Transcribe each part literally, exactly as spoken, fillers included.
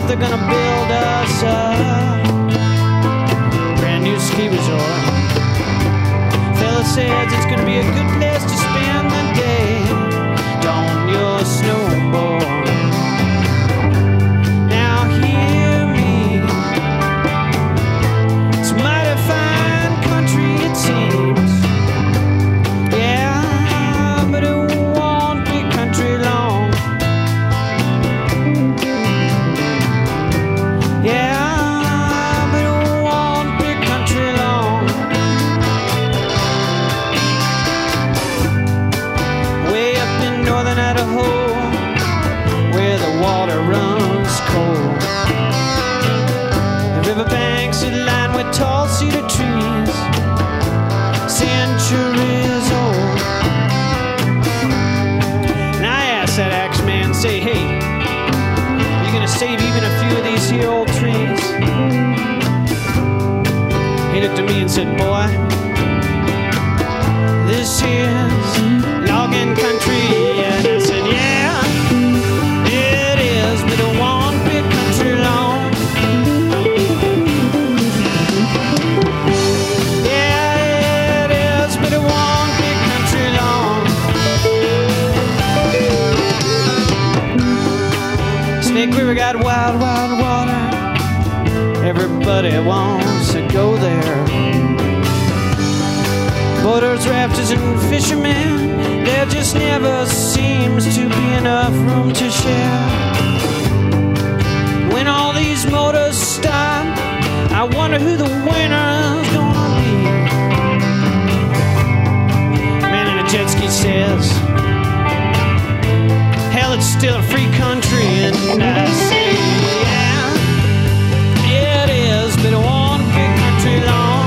they're gonna build us a brand new ski resort. Fella says it's gonna be a good place to spend the day. Don't your snowboard. Now hear me. It's mighty fine country it seems. Yeah, but it won't be country long. Yeah, but it won't be country long. Way up in northern Idaho, where the water runs cold. The riverbanks are lined with tall cedar trees, centuries old. And I asked that axe man, say, hey, you gonna save even a few of these here old trees? He looked at me and said, boy, this is logging country. And I said, yeah, it is, but it won't be country long. Yeah, it is, but it won't be country long. Snake River got wild, wild water. Everybody wants to go there. Boaters, rafters, and fishermen, there just never seems to be enough room to share. When all these motors stop, I wonder who the winner's gonna be. Man in a jet ski says, hell, it's still a free country, and I say, yeah, it is, but it won't be country long.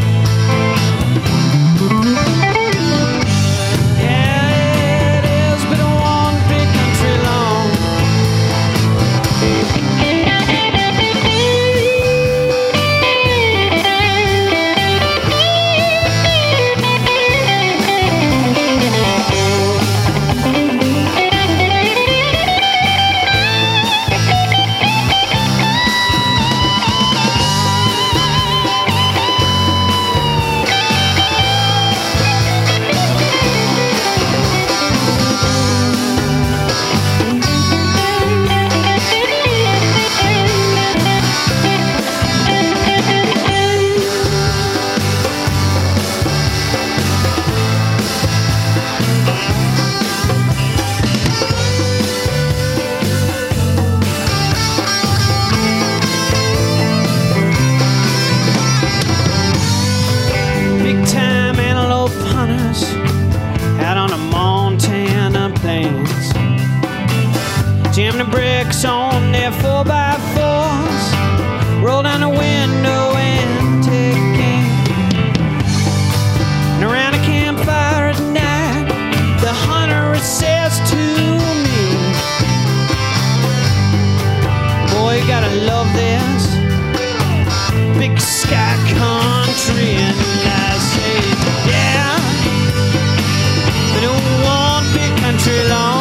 Yeah, it is, but it won't be country long. Big time antelope hunters out on the Montana plains, jam the bricks on their four by fours, roll down the window and take aim. And around a campfire at night, the hunter says to me, boy, you gotta love this big sky country. And I say, yeah, but it won't be country long.